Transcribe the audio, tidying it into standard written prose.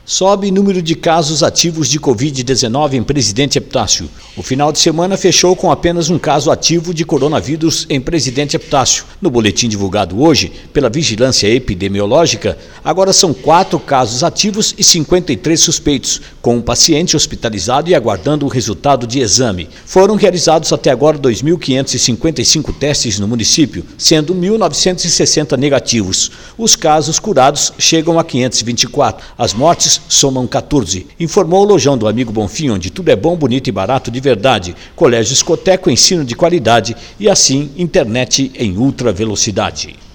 Sobe número de casos ativos de Covid-19 em Presidente Epitácio. O final de semana fechou com apenas um caso ativo de coronavírus em Presidente Epitácio. No boletim divulgado hoje pela Vigilância Epidemiológica, agora são 4 casos ativos e 53 suspeitos, com um paciente hospitalizado e aguardando o resultado de exame. Foram realizados até agora 2.555 testes no município, sendo 1.960 negativos. Os casos curados chegam a 524. As mortes somam 14. Informou o Lojão do Amigo Bonfim, onde tudo é bom, bonito e barato de verdade. Colégio Escoteco, ensino de qualidade e assim internet em ultra velocidade.